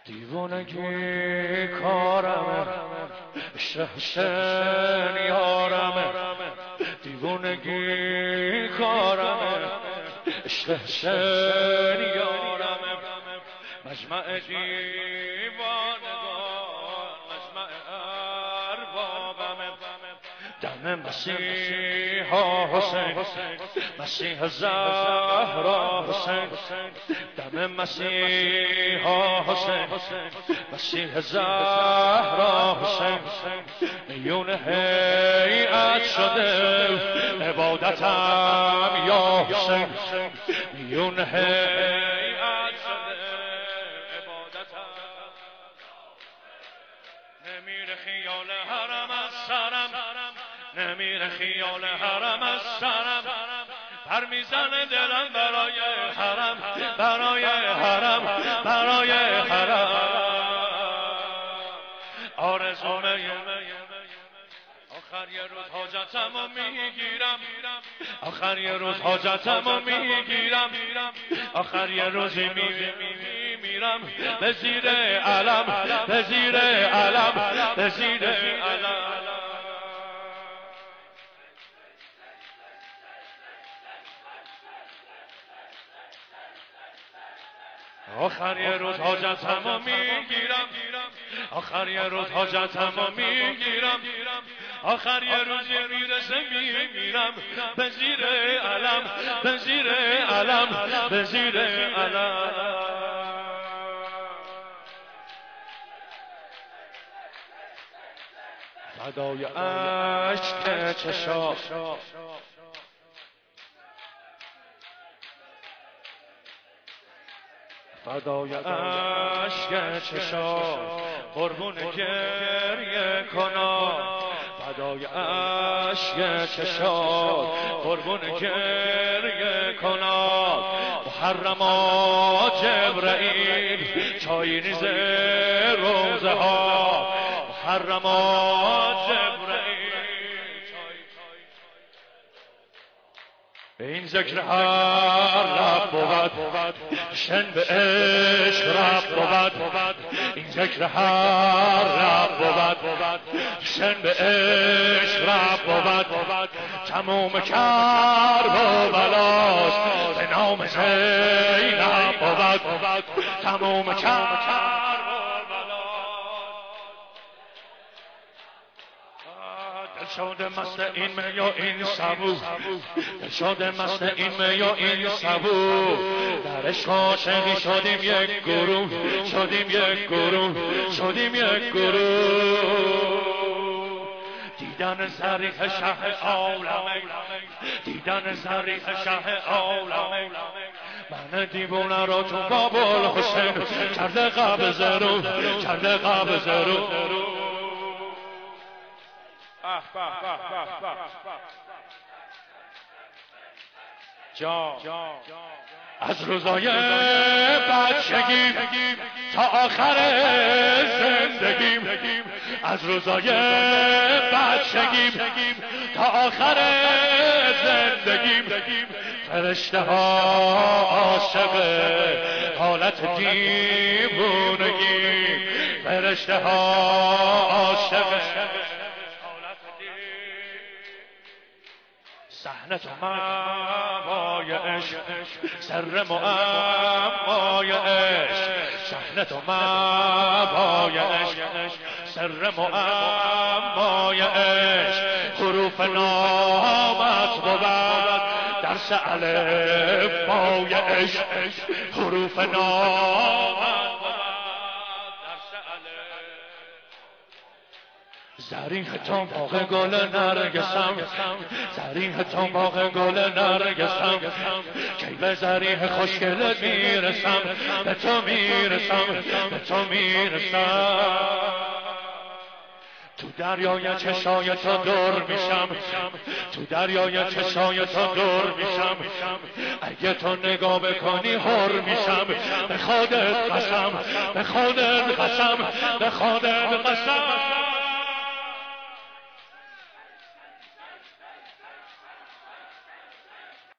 دیوانگی کارمه، حسین یارمه. دیوانگی کارمه، حسین یارمه. مجمع دیوانگان، مجمع اربابمه. دم مسیحا حسین، مسیح زهرا حسین. دم مسیحا حسین، مسیح زهرا حسین. میون هیئت شده عبادتم یا حسین. میون هیئت شده عبادتم. نمیره خیال حرم از سرم، نمیره خیال حرم از سرم. پر میزنه دلم برای حرم، برای حرم، برای حرم. آرزومه آخر یه روز حاجتمو میگیرم، آخر یه روز حاجتمو میگیرم. آخر یه روزی میمیرم به زیر علم، به زیر علم، به زیر علم. آخر یه روز حاجتمو میگیرم، آخر یه روز حاجتمو میگیرم. آخر یه روز میرسه میمیرم به زیر علم، به زیر علم، به زیر علم. فدای اشک چشا، فدای اشک چشا، قربون گریه کنا. فدای اشک چشا، قربون گریه کنا. محرما جبرائیل چای ریز روزه ها. محرما جبرائیل این ذکر هر رب بود، شن به عشق رب بود. این ذکر هر رب بود، شن به عشق رب بود. تموم کرب و بلاش به نام زینب بود. تموم کرب شده مست این می و این سبو، شده مست این می و این سبو. در عشق عاشقی شدیم یک گروه، شدیم یک گروه، شدیم یک گروه. دیدن ظریف شه عالمه، دیدن ظریف شه عالمه. من دیوونه را تو بابل حسین کرده قبض رو، کرده قبض رو. از روزای بچگیم تا آخر زندگیم، از روزای بچگیم تا آخر زندگیم. فرشته ها عاشق حالت دیوونگی، فرشته ها عاشق صحنه تو معمای عشق، سر معمای عشق. صحنه تو معمای عشق، سر معمای عشق. حروف نامت بود درس الفبای عشق، حروف نامت زرین تا باغ گل نرگسم، زرین تا باغ گل نرگسم. کی به زرین خوشگل میرسم، به تو میرسم، به تو میرسم. تو دریای چشای تو دور میشم، تو دریای چشای تو دور میشم. اگه تو نگاه بکنی هر میشم، به خودت قسم، به خودت قسم، به خودت قسم.